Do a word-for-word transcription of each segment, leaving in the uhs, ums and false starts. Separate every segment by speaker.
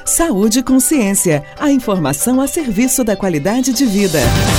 Speaker 1: Saúde e Consciência, a informação a serviço da qualidade de vida.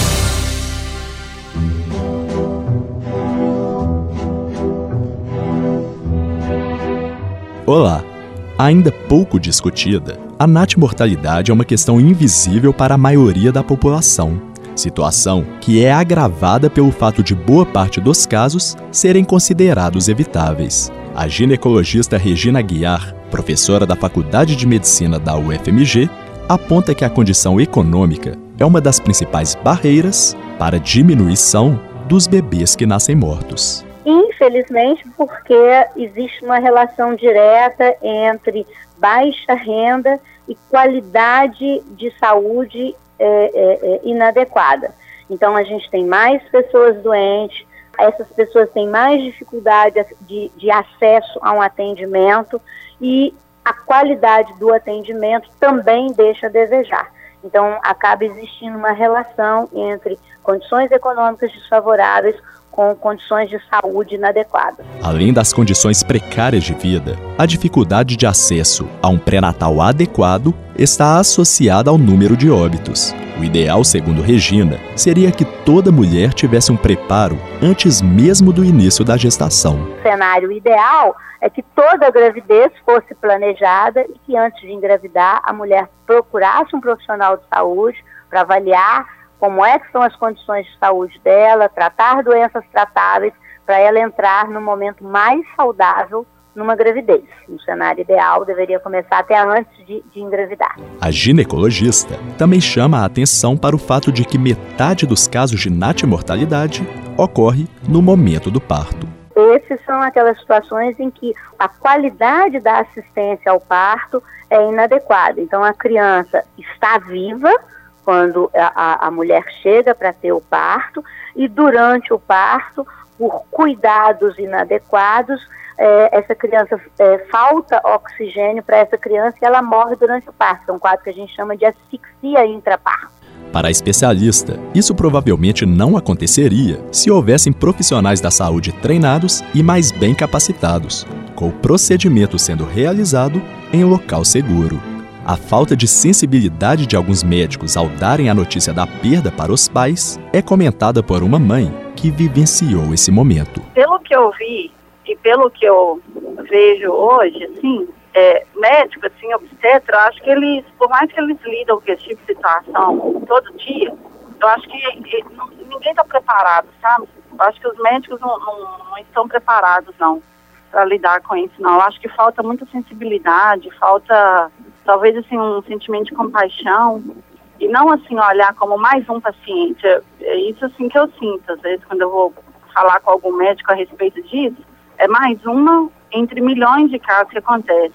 Speaker 2: Olá! Ainda pouco discutida, a natimortalidade é uma questão invisível para a maioria da população, situação que é agravada pelo fato de boa parte dos casos serem considerados evitáveis. A ginecologista Regina Aguiar, professora da Faculdade de Medicina da U F M G, aponta que a condição econômica é uma das principais barreiras para a diminuição dos bebês que nascem mortos.
Speaker 3: Infelizmente, porque existe uma relação direta entre baixa renda e qualidade de saúde é, é, é, inadequada. Então, a gente tem mais pessoas doentes, essas pessoas têm mais dificuldade de, de acesso a um atendimento e a qualidade do atendimento também deixa a desejar. Então, acaba existindo uma relação entre condições econômicas desfavoráveis com condições de saúde inadequadas.
Speaker 2: Além das condições precárias de vida, a dificuldade de acesso a um pré-natal adequado está associada ao número de óbitos. O ideal, segundo Regina, seria que toda mulher tivesse um preparo antes mesmo do início da gestação.
Speaker 3: O cenário ideal é que toda gravidez fosse planejada e que antes de engravidar a mulher procurasse um profissional de saúde para avaliar como é que são as condições de saúde dela, tratar doenças tratáveis, para ela entrar no momento mais saudável numa gravidez. No cenário ideal, deveria começar até antes de, de engravidar.
Speaker 2: A ginecologista também chama a atenção para o fato de que metade dos casos de natimortalidade ocorre no momento do parto.
Speaker 3: Essas são aquelas situações em que a qualidade da assistência ao parto é inadequada. Então, a criança está viva quando a, a mulher chega para ter o parto, e durante o parto, por cuidados inadequados, é, essa criança, é, falta oxigênio para essa criança e ela morre durante o parto. É um quadro que a gente chama de asfixia intraparto.
Speaker 2: Para a especialista, isso provavelmente não aconteceria se houvessem profissionais da saúde treinados e mais bem capacitados, com o procedimento sendo realizado em local seguro. A falta de sensibilidade de alguns médicos ao darem a notícia da perda para os pais é comentada por uma mãe que vivenciou esse momento.
Speaker 4: Pelo que eu vi e pelo que eu vejo hoje, assim, é, médico, assim, obstetra, eu acho que eles, por mais que eles lidam com esse tipo de situação todo dia, eu acho que e, não, ninguém está preparado, sabe? Eu acho que os médicos não, não, não estão preparados, não, para lidar com isso, não. Eu acho que falta muita sensibilidade, falta... talvez assim um sentimento de compaixão e não assim olhar como mais um paciente. É isso assim que eu sinto, às vezes quando eu vou falar com algum médico a respeito disso, é mais uma entre milhões de casos que acontecem.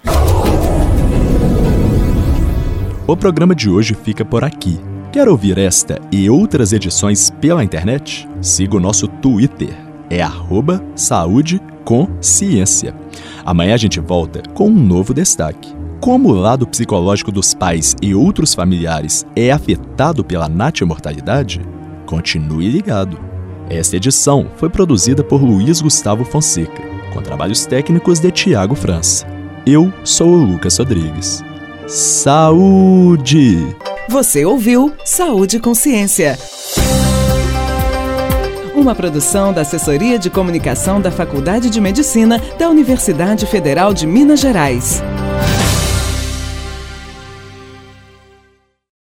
Speaker 2: O programa de hoje fica por aqui. Quer ouvir esta e outras edições pela internet? Siga o nosso Twitter, é arroba saúde com ciência. Amanhã a gente volta com um novo destaque. Como o lado psicológico dos pais e outros familiares é afetado pela natimortalidade? Continue ligado. Esta edição foi produzida por Luiz Gustavo Fonseca, com trabalhos técnicos de Tiago França. Eu sou o Lucas Rodrigues. Saúde!
Speaker 1: Você ouviu Saúde e Consciência. Uma produção da Assessoria de Comunicação da Faculdade de Medicina da Universidade Federal de Minas Gerais.